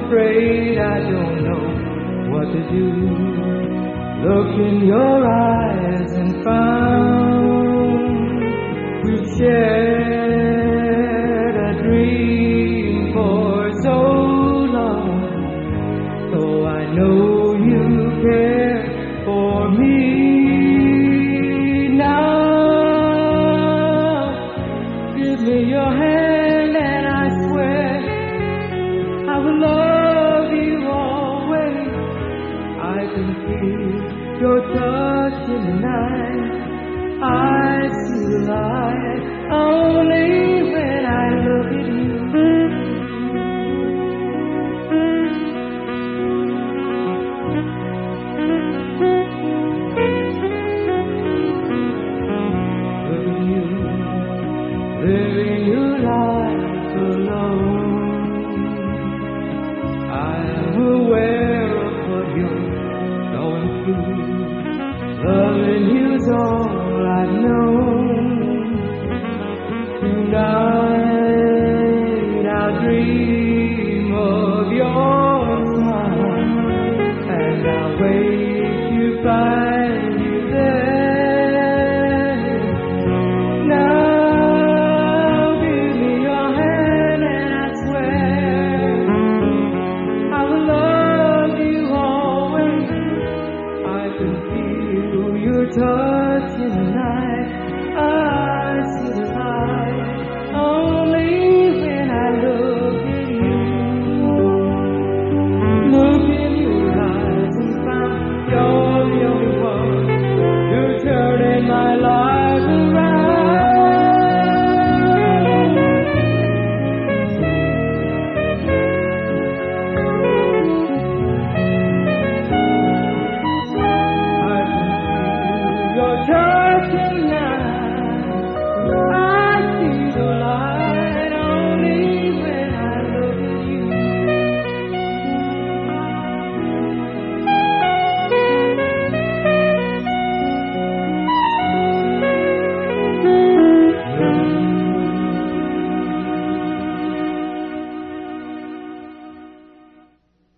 afraid I don't know what to do. Look in your eyes and found we've shared a dream for so long. So I know you care for me now. Give me your hand and I swear I will love you always. I can feel your touch in the night. I see the light only when I look at you. Look at you, living your life alone. I am aware of what you're going through, loving you